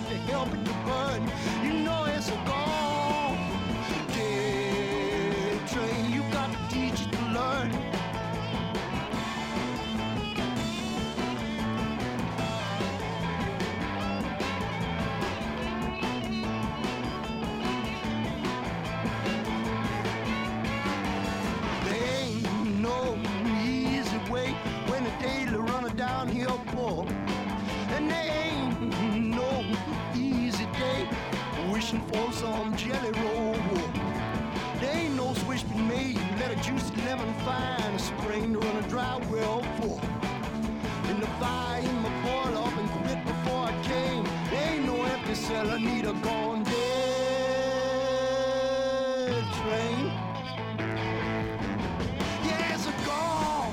to help it to burn. You know it's a gone dead train. You got to teach it to learn. Daily runner downhill poor, and there ain't no easy day wishing for some jelly roll. There ain't no switch been made, let a juicy lemon find a spring to run a dry well for. And the fire in my boil up and quit before I came. There ain't no empty cellar, need a gone dead train. Yeah, it's a gone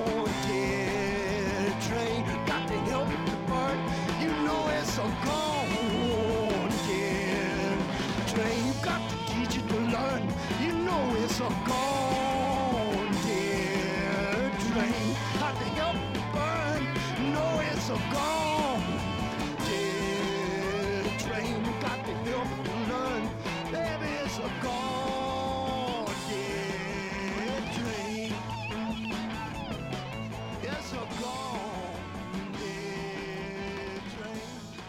dead train, got to help it to burn. You know it's a gone dead train. You got to teach it to learn. You know it's a gone dead train, got to help it to burn. You know it's a gone dead train. You got to help it to learn. Baby, it's a gone dead train. It's a gone dead train.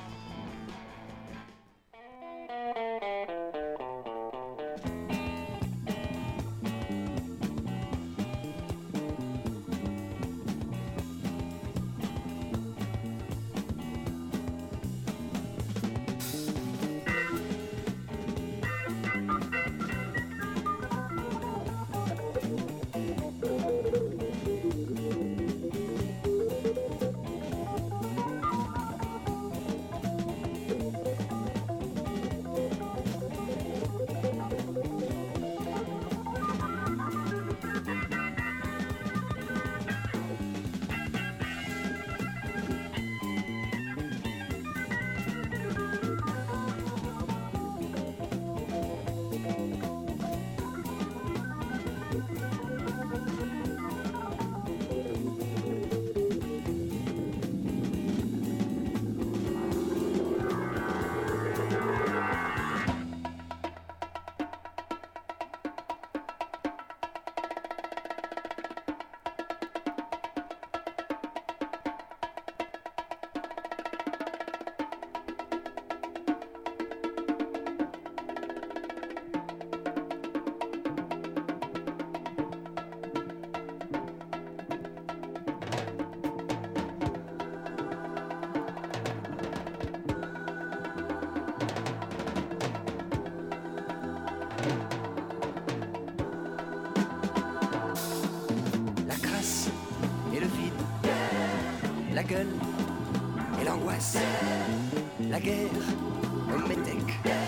La gueule et l'angoisse, la guerre au métèque.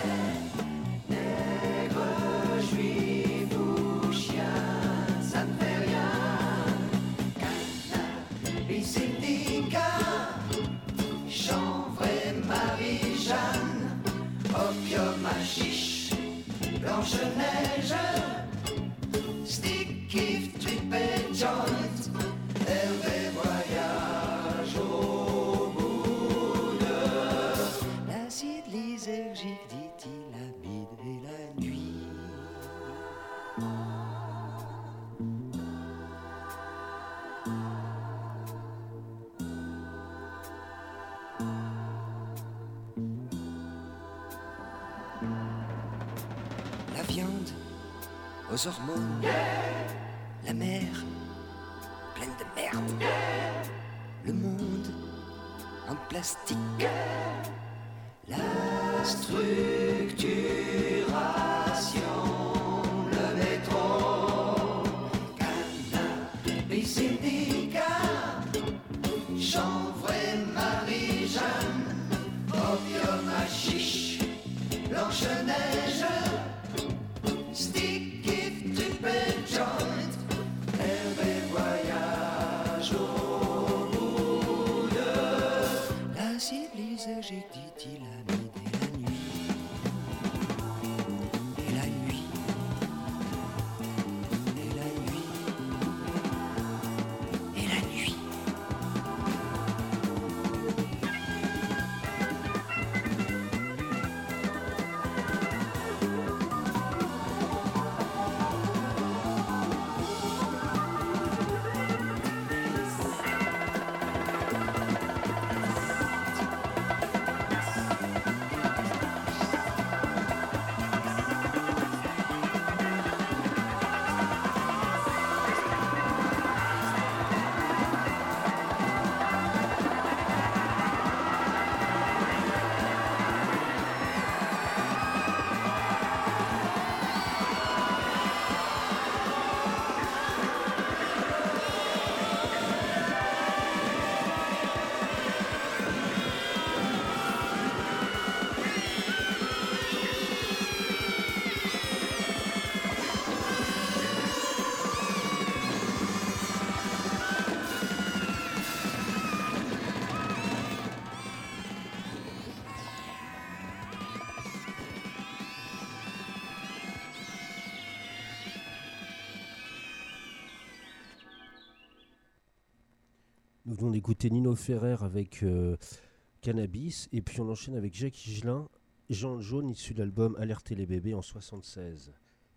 Nègre, juif ou chien, ça ne fait rien. Cannabis indica, chanvre et Marie-Jeanne, opium hachiche, Blanche-Neige, stick, if, trip et joint, Hervé voyage au bout de l'acide lysergique, dit-il, amide et la nuit. La viande aux hormones, la mer pleine de merde, le monde en plastique, la structuration, le métro, cannabis indica, chanvre et Marie-Jeanne, opium hachiche, Blanche-Neige, stick, if, trip et joint, Hervé voyage au bout de l'acide lysergique, dit-il, amide et la nuit. Et la nuit. Et la nuit. Et la nuit. Nous venons d'écouter Nino Ferrer avec Cannabis, et puis on enchaîne avec Jacques Higelin, Jean Jaune, issu de l'album Alerter les bébés en 1976.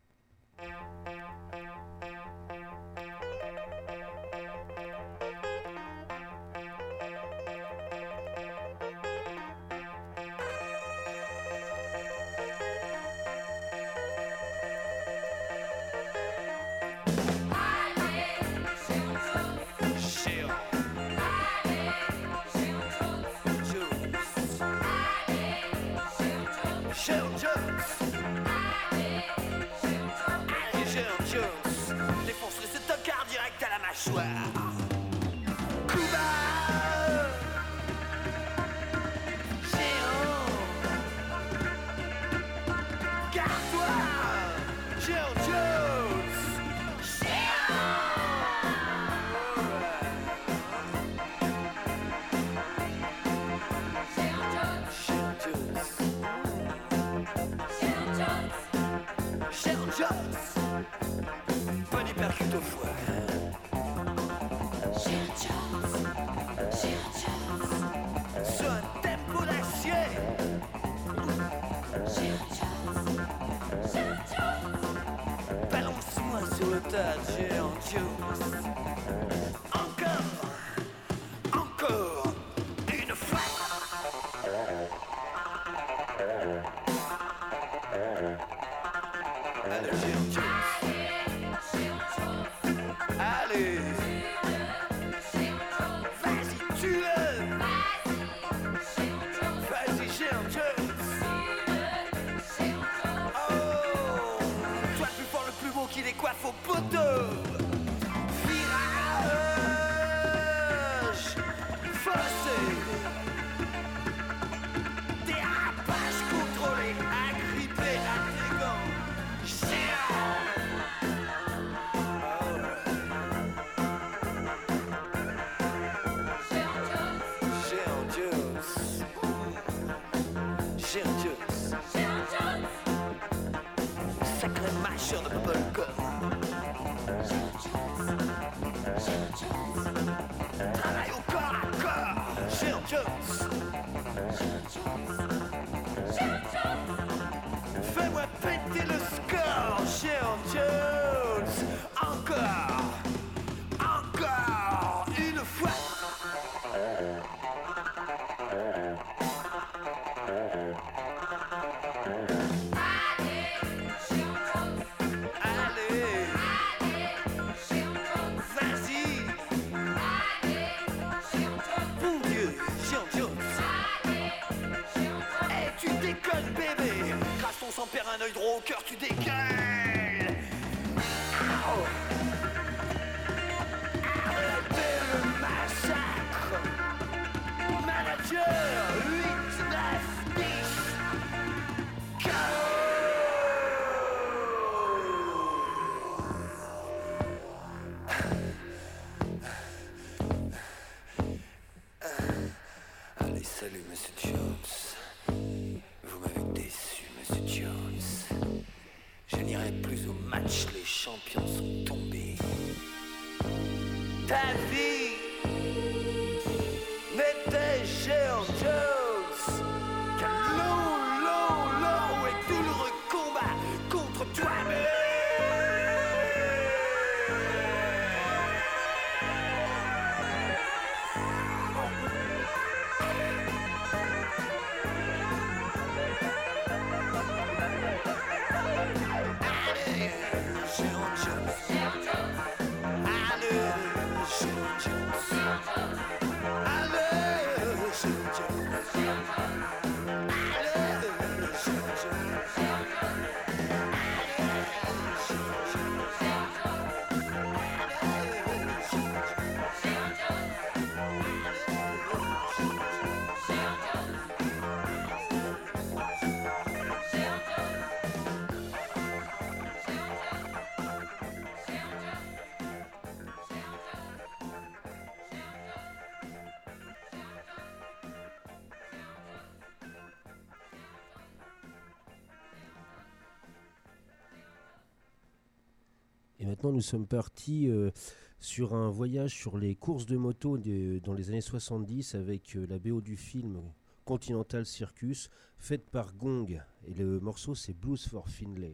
Salut, Monsieur Jones. Vous m'avez déçu, Monsieur Jones. Je n'irai plus au match, les champions sont tombés. Ta vie n'était Géant Jones qu'un long et douloureux combat contre toi-même. Et maintenant, nous sommes partis sur un voyage sur les courses de moto dans les années 70 avec la BO du film Continental Circus, faite par Gong. Et le morceau, c'est Blues for Finlay.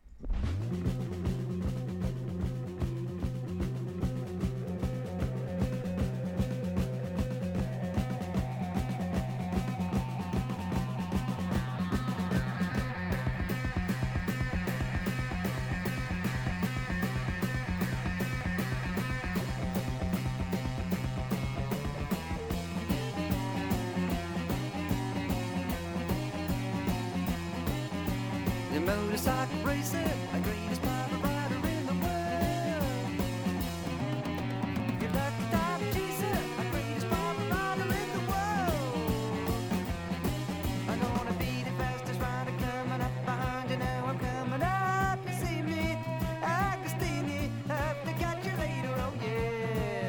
The motorcycle racer, the greatest power rider in the world. You're lucky top chaser, the greatest power rider in the world. I'm gonna be the fastest rider coming up behind you. Now I'm coming up, you see me. I can sting you, have to catch you later, oh yeah.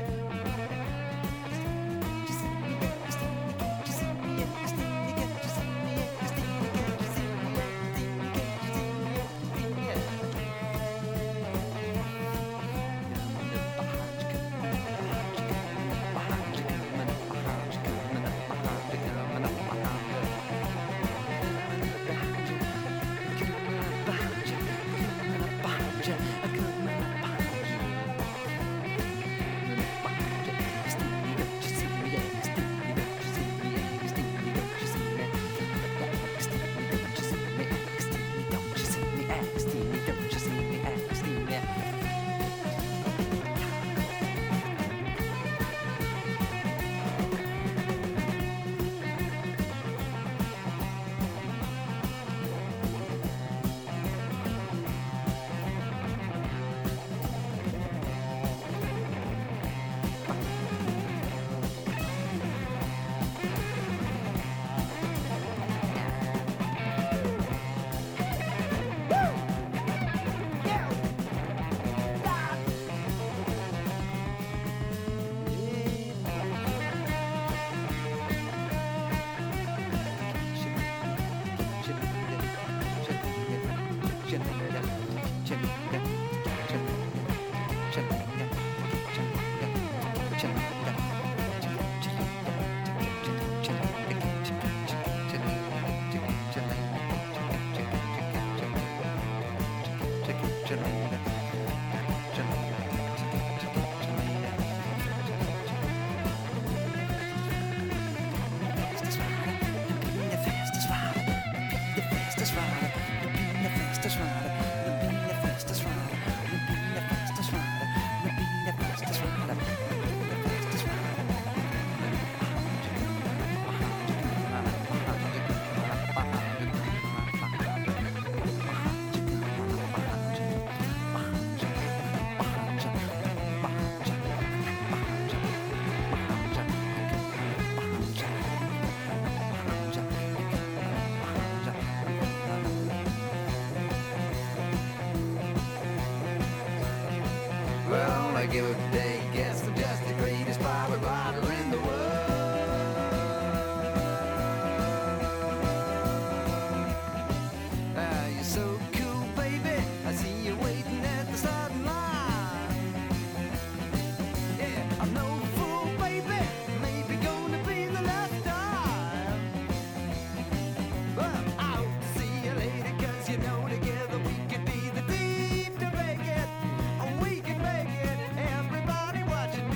You see me, you see me, you see me, you see me, you see me, you see me, you see me. Well, I give a day guess I'm just the greatest power rider in the world. Ah, you're so cool, baby. I see you waiting at the starting line. Yeah, I'm no fool, baby. Maybe gonna be the last time. Well, I'll see you later, 'cause you know together we could be the team to make it. We can make it. Everybody watching me.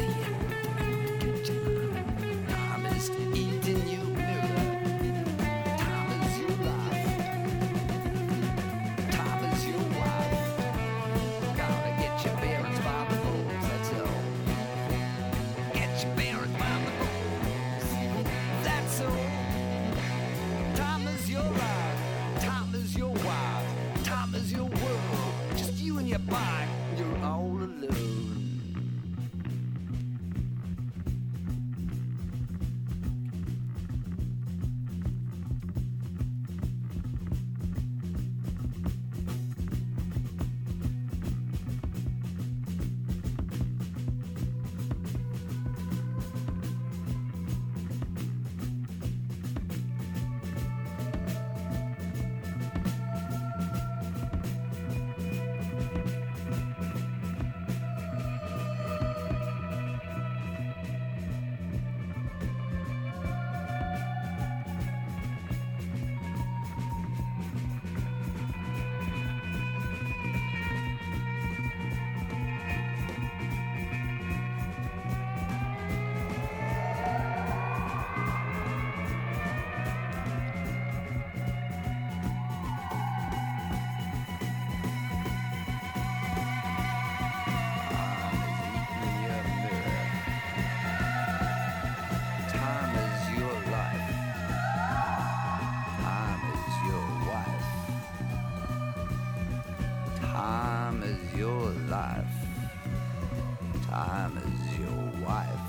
Time is eating your mirror. Time is your life. Time is your wife. Gotta get your bearings by the balls, that's all. Get your bearings by the balls, that's all. Time is your life. Time is your wife. Time is your world. Just you and your bike. You're all alone. Time is your life. Time is your wife.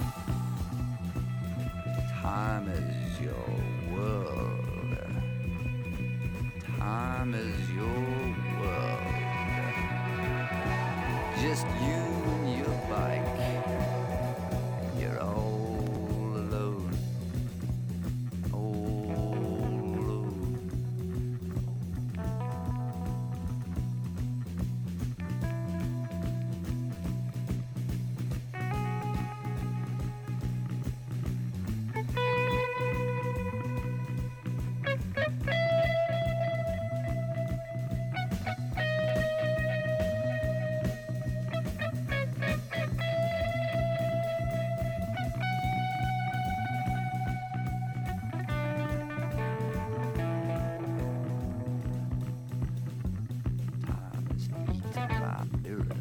Time is your world. Time is your world. Just you and your bike. You're all alone. All alone. Time is eaten by mirror.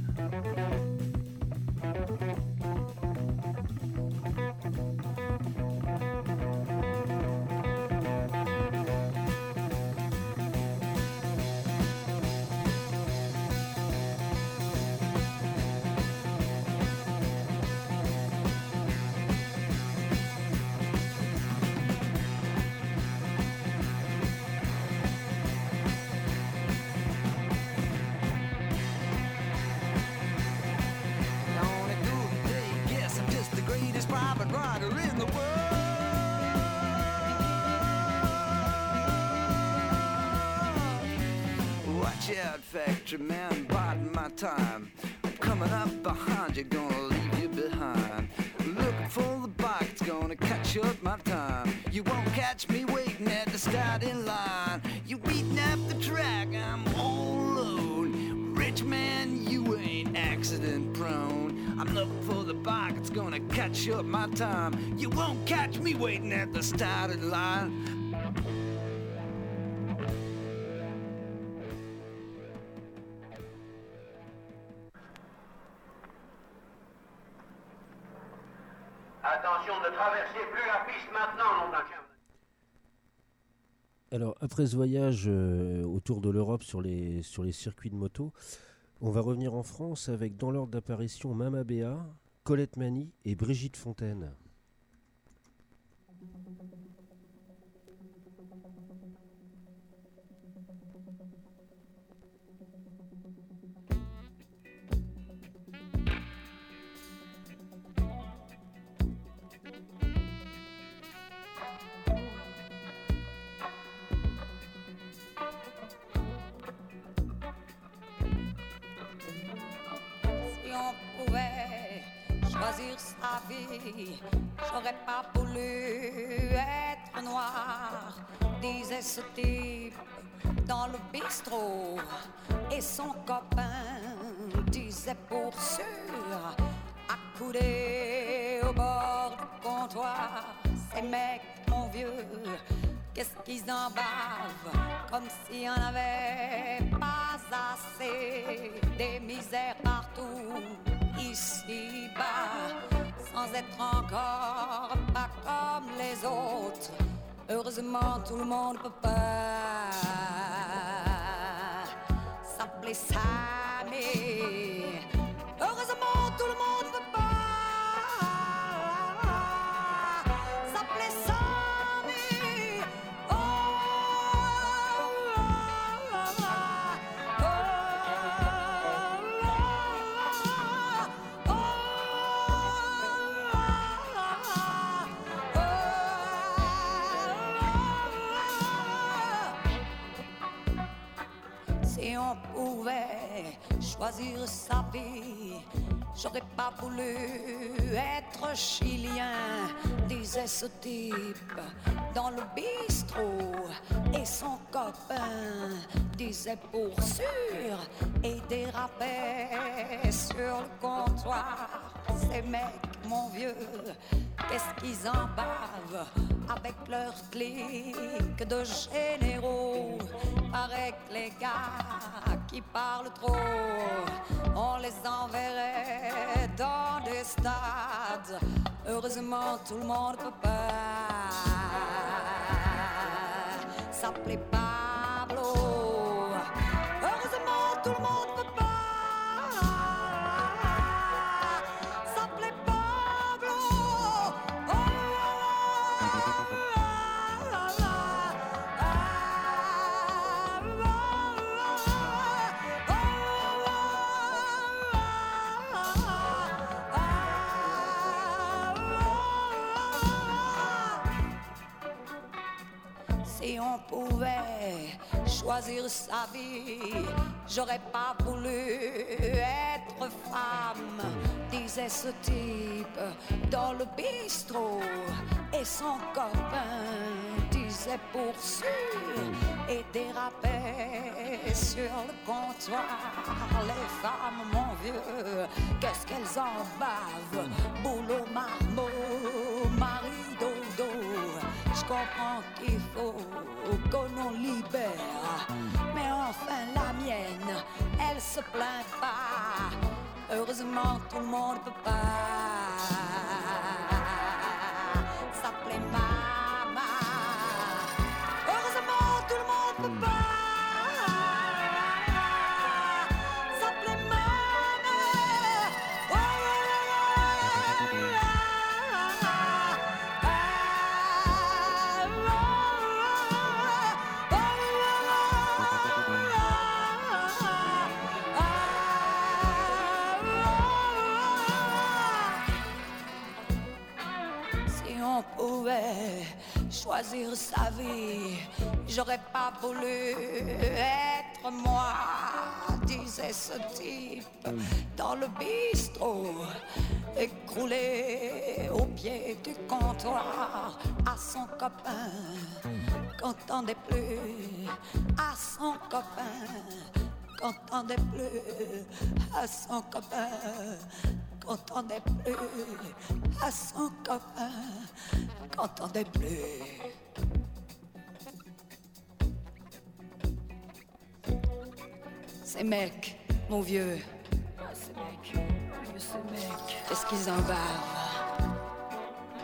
On a good day, guess I'm just the greatest private rider in the world. Watch out, factory man, biding my time. I'm coming up behind you, gonna leave you behind. Looking for the bike, it's gonna cut short my time. You won't catch me waiting at the starting line. You beating up the track, I'm all alone. Rich man, you ain't accident prone. I'm looking for the bike, it's gonna cut short my time. You won't catch me waiting at the starting line. attention, ne traversez plus la piste maintenant, nom d'un chien. Alors, après ce voyage autour de l'Europe sur les circuits de moto, on va revenir en France avec, dans l'ordre d'apparition, Mama Béa, Colette Mani et Brigitte Fontaine. Choisir sa vie, j'aurais pas voulu être noir, disait ce type dans le bistrot. Et son copain disait pour sûr, accoudé au bord du comptoir, ces mecs, mon vieux, qu'est-ce qu'ils en bavent, comme s'il y en avait pas assez, des misères partout. Ici-bas, sans être encore pas comme les autres. Heureusement, tout le monde peut pas s'appeler Sammy. Heureusement, tout le monde peut pas s'appeler Sammy. Oh, si on pouvait choisir sa vie, j'aurais pas voulu être chilien, disait ce type dans le bistrot. Et son copain disait pour sûr et dérapait sur le comptoir. Ces mecs, mon vieux, qu'est-ce qu'ils en bavent avec leur clique de généraux. Paraît que les gars qui parlent trop, on les enverrait dans des stades. Heureusement, tout le monde peut pas s'appeler Pablo. Heureusement, tout le monde peut pas s'appeler Pablo. Si on pouvait choisir sa vie, j'aurais pas voulu être femme, disait ce type dans le bistrot. Et son copain disait pour sûr et dérapait sur le comptoir. Les femmes, mon vieux, qu'est-ce qu'elles en bavent, boulot, marmot, mari, dodo. Je comprends qu'il faut qu'on en libère, mais enfin la mienne, elle se plaint pas. Heureusement, tout le monde peut pas s'appeler Mama. Heureusement, tout le monde peut pas s'appeler Mama. Oh, si on pouvait choisir sa vie, j'aurais pas voulu être moi, disait ce type dans le bistrot, écroulé au pied du comptoir. À son copain qu'entendait plus, à son copain qu'entendait plus, à son copain qu'entendait plus, à son copain qu'entendait plus. Ces mecs, mon vieux, ces mecs, qu'est-ce qu'ils en bavent?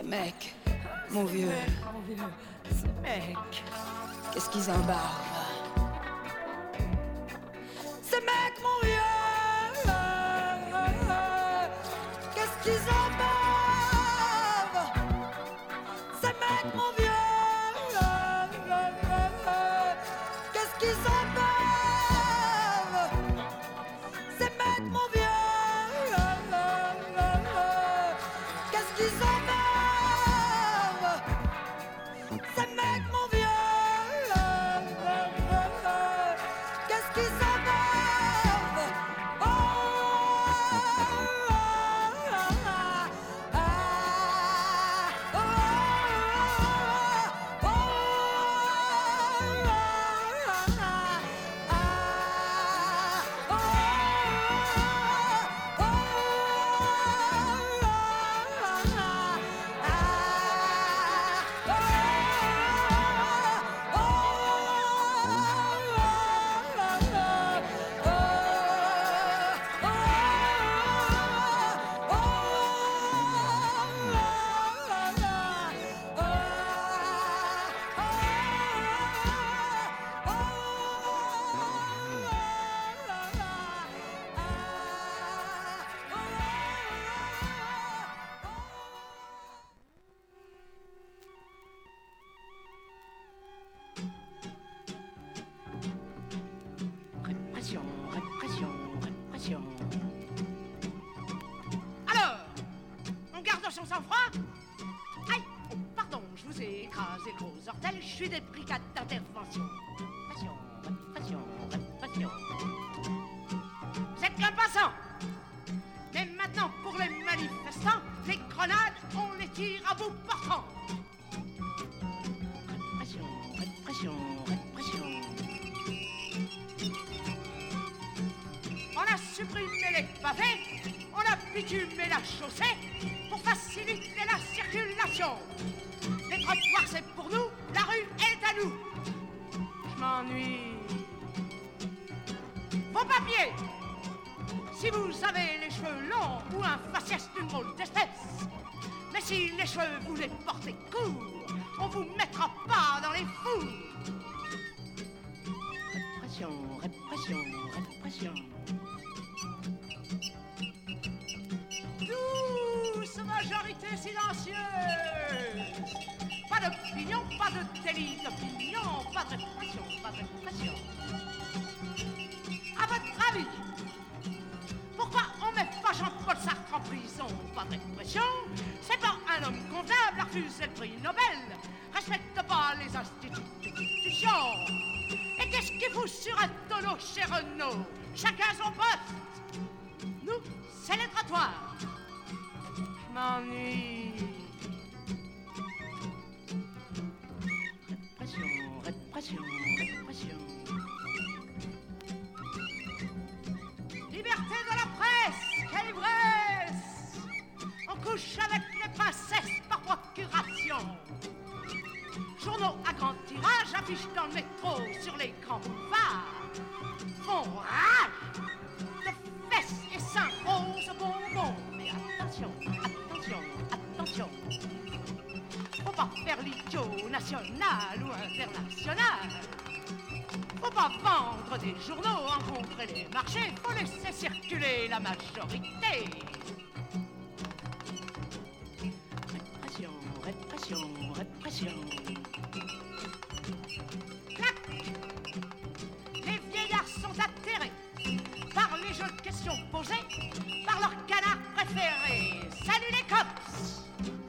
Ces mecs, mon vieux, ces mecs, qu'est-ce qu'ils en bavent? Ces mecs, mon vieux, qu'est-ce qu'ils en bavent? Ces mecs, mon vieux, qu'est-ce qu'ils en bavent? Ces mecs, mon vieux, qu'est-ce qu'ils en bavent? Ces mecs, mon vieux, qu'est-ce qu'ils en bavent? Oh, Répression, répression, répression. Alors, on garde son sang-froid? Aïe, oh, pardon, je vous ai écrasé le gros ortel, je suis des brigades d'intervention. Répression, répression, répression. Vous êtes qu'un passant. Mais maintenant, pour les manifestants, les grenades, on les tire à bout portant. Répression, répression, répression. On a supprimé les pavés, on a bitumé la chaussée pour faciliter la circulation. Les trottoirs c'est pour nous, la rue est à nous. Je m'ennuie. Vos papiers, si vous avez les cheveux longs ou un faciès d'une drôle d'espèce. Mais si les cheveux vous les portez courts, on vous mettra pas dans les fours. Répression, répression, répression. Douce majorité silencieuse. Pas d'opinion, pas de délit d'opinion, pas de répression, pas de répression. À votre avis, pourquoi on met pas Jean-Paul Sartre en prison? Pas de répression. C'est pas un homme convenable à refuser le prix Nobel. Respecte pas les institutions. Et qu'est-ce qu'il fout sur un tonneau chez Renault? Chacun son poste. Nous, c'est les trottoirs. Je m'ennuie. Répression, répression, répression. Liberté de la presse, quelle ivresse! On couche avec les princesses par procuration. Journaux à grand tirage affichent dans le métro sur les grands boulevards. Font rage de fesses et seins roses bonbons. Mais attention, attention, attention. Faut pas faire l'idiot national ou international. Faut pas vendre des journaux, encombrer les marchés. Faut laisser circuler la majorité. Répression, répression, répression. Clac! Les vieillards sont atterrés par les jeux de questions posées par leur canard préféré. Salut les cops!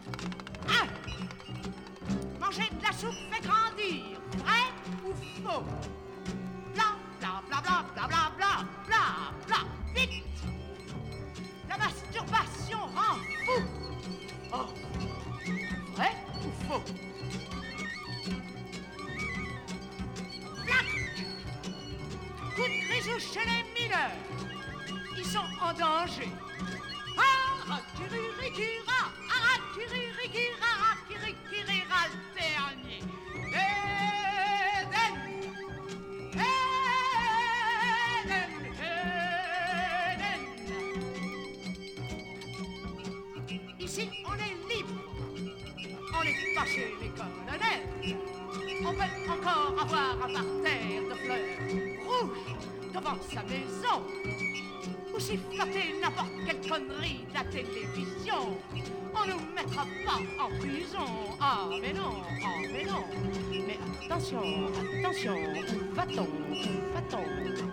1. Manger de la soupe fait grandir. Vrai ou faux? Bla bla bla bla bla bla bla bla bla. Vite! La masturbation rend fou. Oh! Vrai ou faux? Plaque! Coup de grisou chez les mineurs. Ils sont en danger. Arakiririkira, arakiririkira, arakiririkira, le dernier. Eden, Eden, Eden. Ici, on est libre. peut encore avoir un parterre de fleurs rouges devant sa maison, ou si flotter n'importe quelle connerie de la télévision. On nous mettra pas en prison. Ah mais non, ah mais non. Mais attention, attention, où va-t-on, où va-t-on?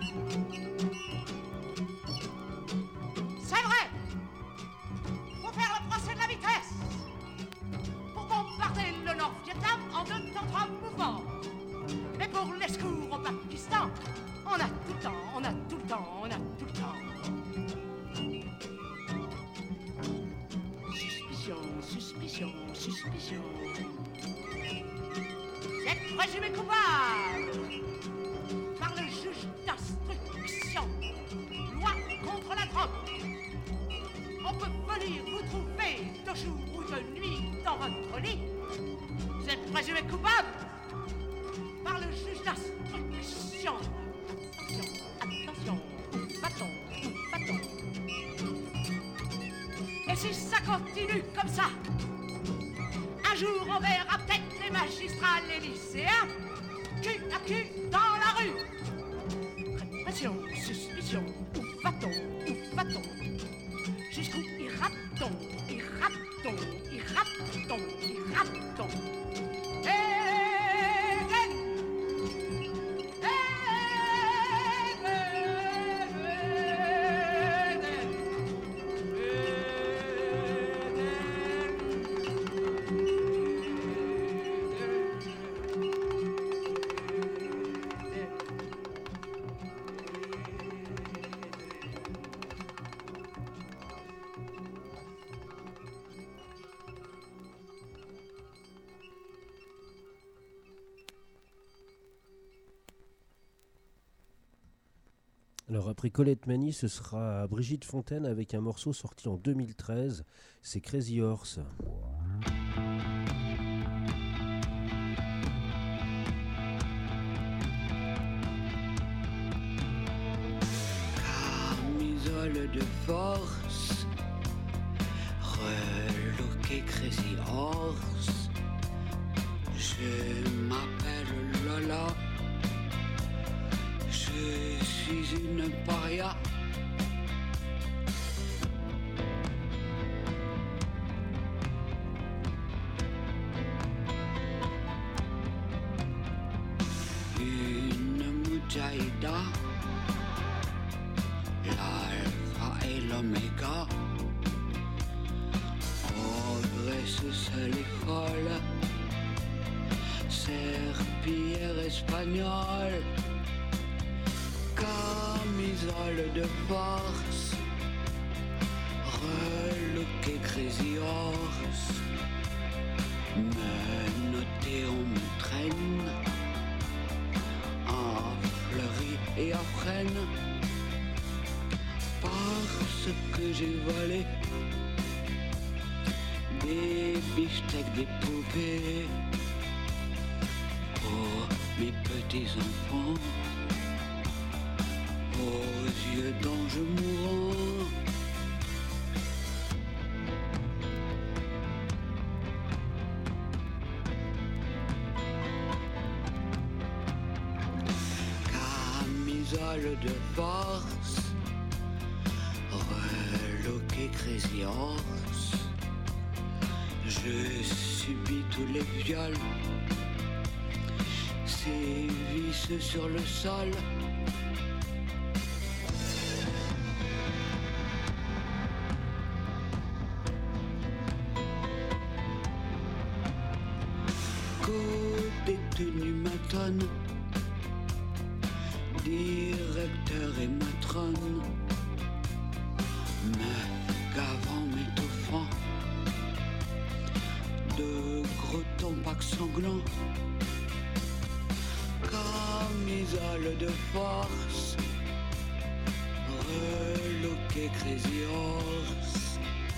C'est vrai, faut faire le procès de la vitesse pour bombarder le Nord-Vietnam en 2 temps 3 mouvements. Mais pour les secours au Pakistan, on a tout le temps, on a tout le temps, on a tout le temps. Suspicion, suspicion. Vous êtes présumé coupable par le juge d'instruction. Loi contre la drogue. On peut venir vous trouver de jour ou de nuit dans votre lit. Vous êtes présumé coupable par le juge d'instruction. Attention, où va-t-on, où va-t-on? Et si ça continue comme ça, un jour on verra peut-être les magistrats, les lycéens, cul à cul dans la rue. Répression, suspicion, où va-t-on, où va-t-on? Jusqu'où ira-t-on, ira-t-on, ira-t-on, ira-t-on? Alors après Colette Mani, ce sera Brigitte Fontaine avec un morceau sorti en 2013, c'est Crazy Horse. Camisole de force, relooké Crazy Horse, je m'appelle Lola. Je suis une paria. Une moudjahida, l'alpha et l'oméga. Progresse seule et folle, serpillière espagnole. Camisole de force, relooké Crazy Horse, menotté on me traîne, à Fleury et à Fresnes, parce que j'ai volé des beefsteaks, des poupées, pour mes petits enfants. Aux yeux d'ange mourant, camisole de force, relooké Crazy Horse, je subis tous les viols, sévissent sur le sol. Détenu matonne, directeur et matrone, me gavant, m'étouffant, de gros tompacs sanglants, camisole de force, relooké Crazy Horse,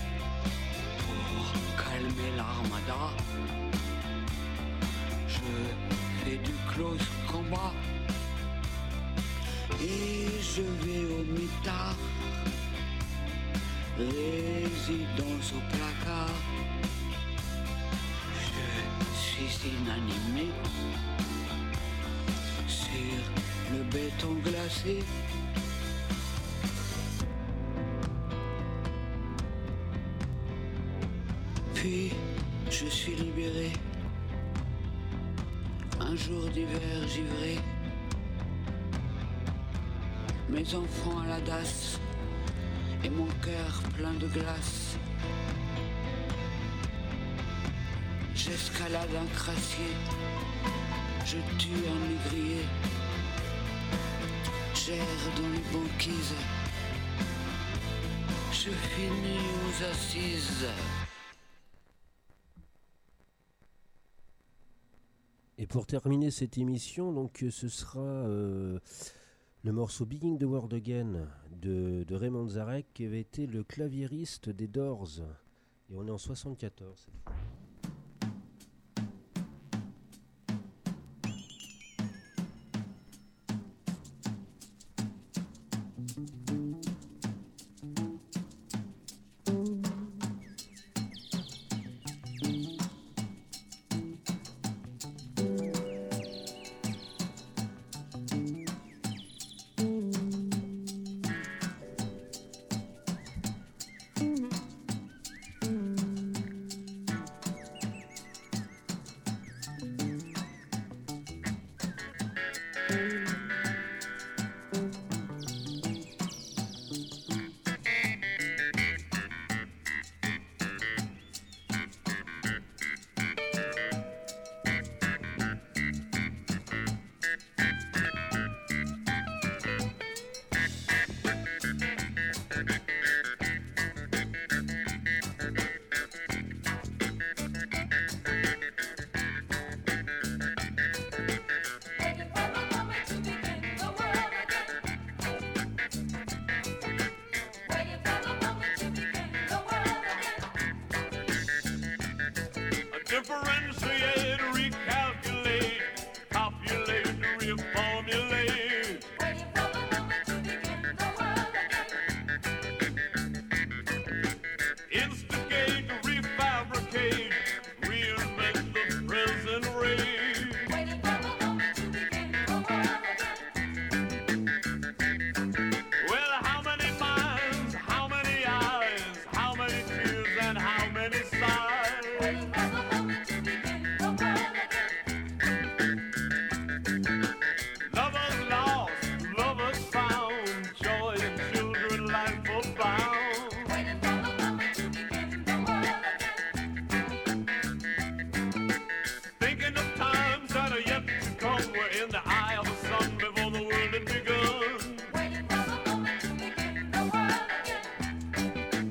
pour calmer l'armada. Je fais du close combat et je vais au mitard, résidence au placard. Je suis inanimé, béton glacé. Puis je suis libéré, un jour d'hiver givré, mes enfants à la dasse et mon cœur plein de glace. J'escalade un crassier, je tue un négrier, j'erre dans les banquises, je finis aux assises. Et pour terminer cette émission, donc ce sera le morceau Beginning the World Again de Raymond Zarek, qui avait été le claviériste des Doors. Et on est en 74 cette fois. Differentiate, recalculate, copulate, reformulate. Waiting for the moment to begin the world again. Instigate, refabricate, reinvent the present rate. Waiting for the moment to begin the world again. Well, how many minds, how many eyes, how many tears, and how many sighs? Waiting for the moment to begin the world again. Lovers lost, lovers found, joy in children, life profound. Waiting for the moment to begin the world again. Thinking of times that are yet to come, we're in the eye of the sun before the world had begun. Waiting for the moment to begin the world again.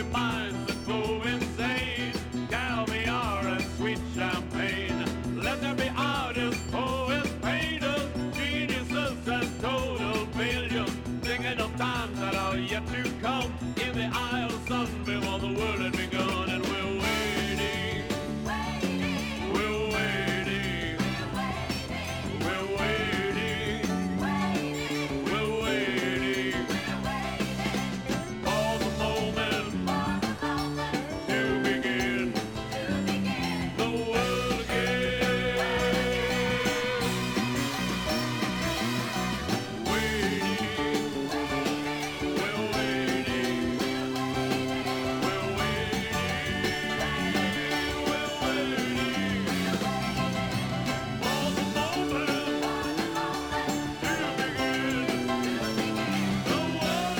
dirty minds that go insane. Caviar and sweet champagne. Let there be artists, poets, painters, geniuses and total failures. Thinking of times that are yet to come in the Isle of Sun before the world had begun. And we're waiting, we're waiting, we're waiting, we're waiting for the moment to begin the world again. Waiting, we're waiting, we're waiting, we're waiting for the moment to begin the world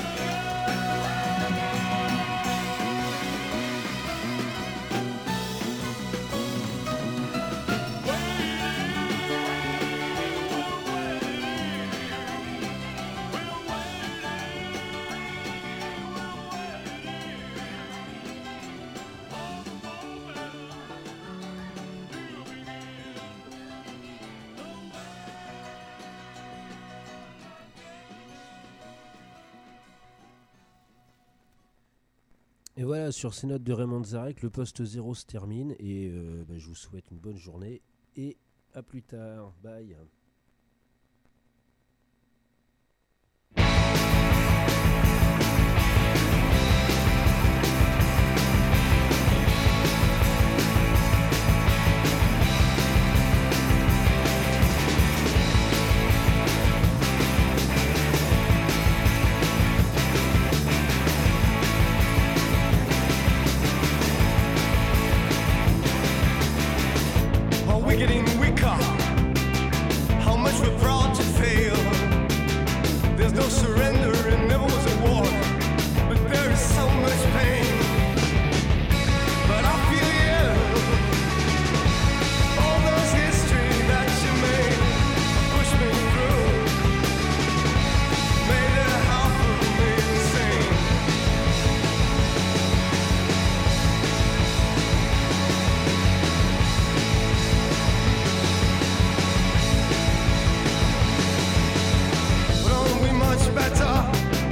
Et voilà, sur ces notes de Raymond Zarek, le poste 0 se termine et je vous souhaite une bonne journée et à plus tard. Bye. Are we getting weaker? How much we're proud to fail. There's no surrender and never was a war, but there is so much pain. But I feel you. All those history that you made push me through. Made it half of me insane. But aren't we much better?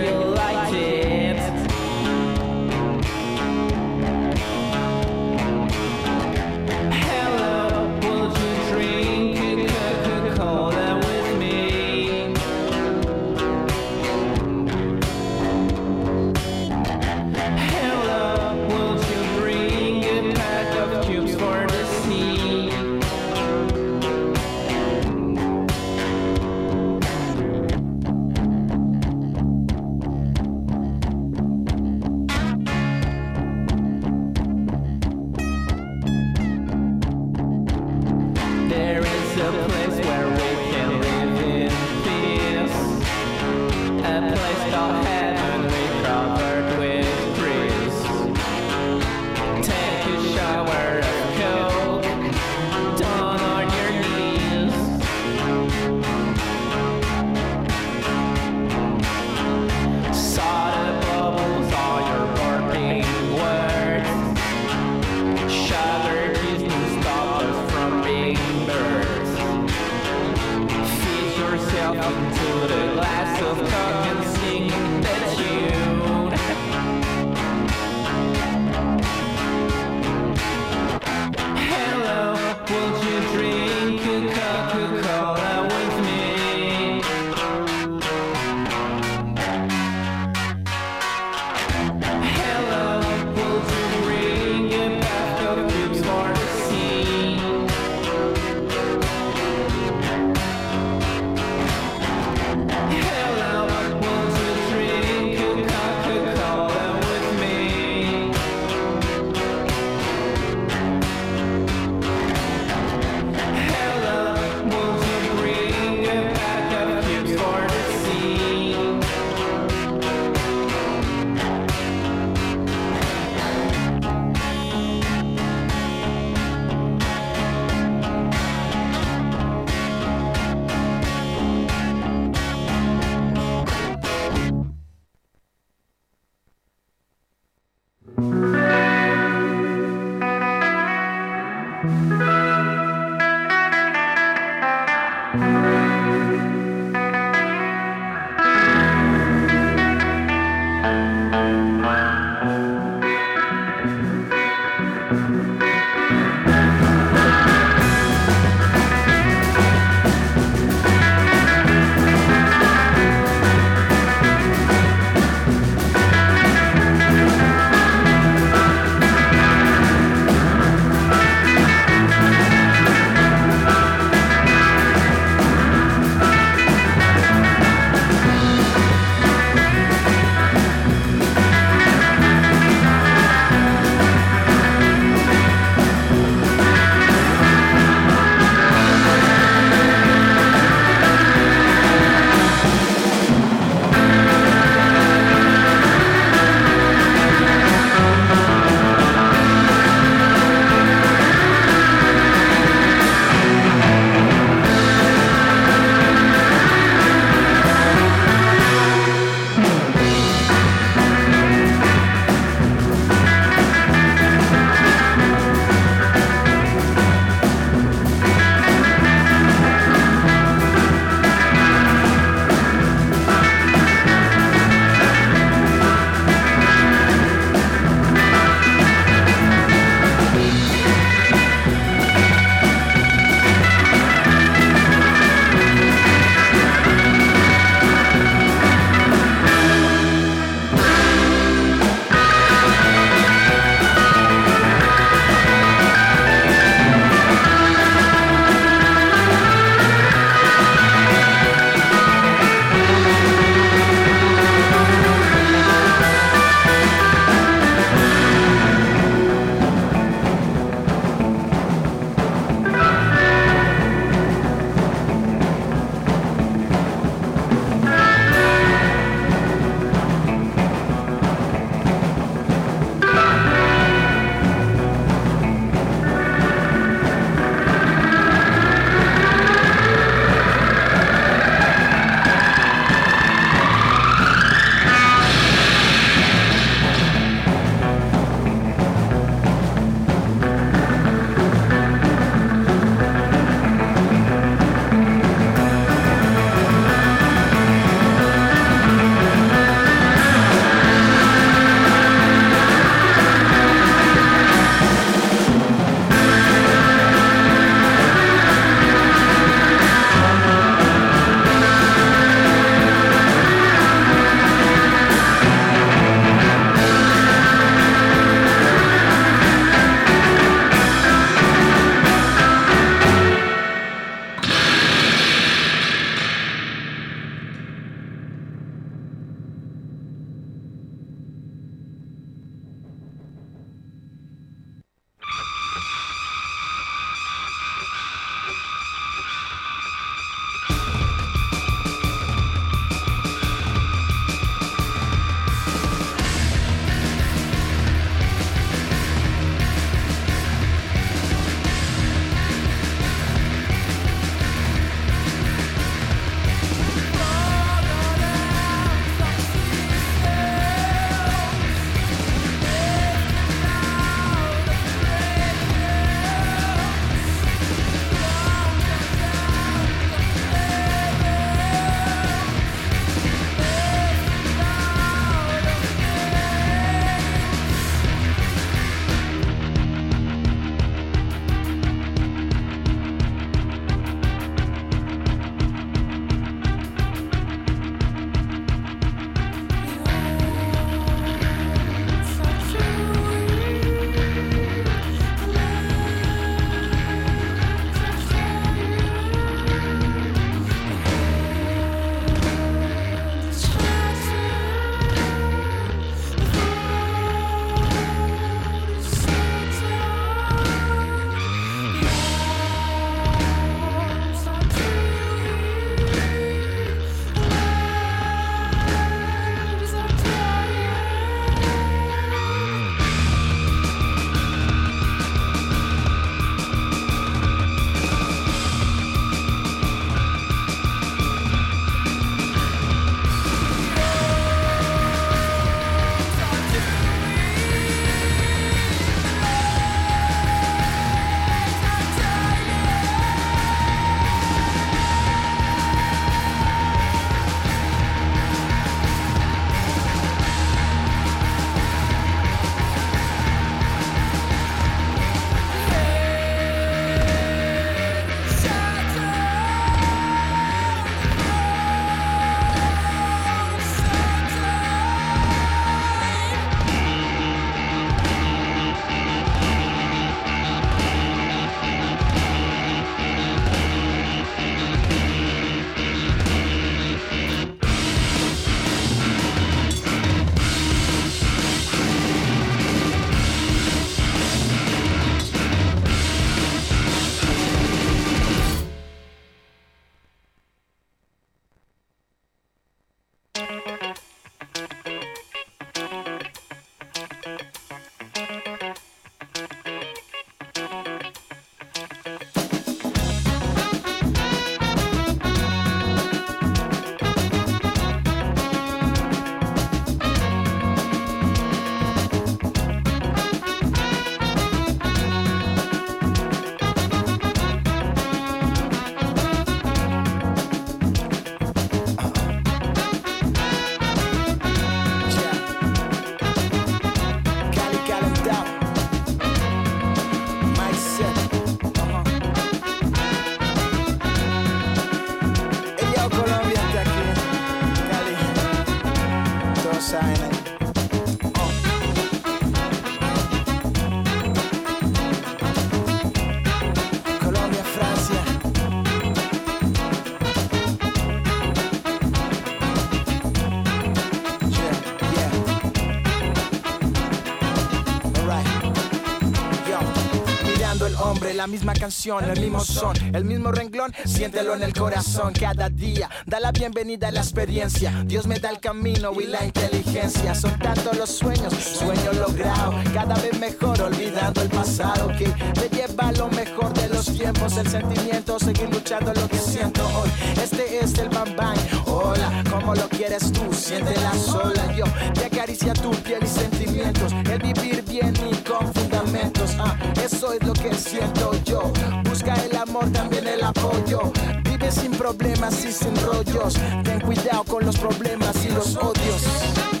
siempre la misma canción, el mismo son, el mismo renglón, siéntelo en el corazón. Cada día da la bienvenida a la experiencia. Dios me da el camino y la inteligencia. Son tantos los sueños, sueños logrados, cada vez mejor, olvidando el pasado que te lleva a lo mejor de los tiempos. El sentimiento, seguir luchando lo que siento hoy. Este es el Bam Bam. Hola, ¿cómo lo quieres tú? Siéntela sola. Yo te acaricia tu piel y sentimientos. El vivir bien y con fundamentos. Eso es lo que siento yo. Busca el amor, también el apoyo. Vive sin problemas y sin rollos. Ten cuidado con los problemas y los odios.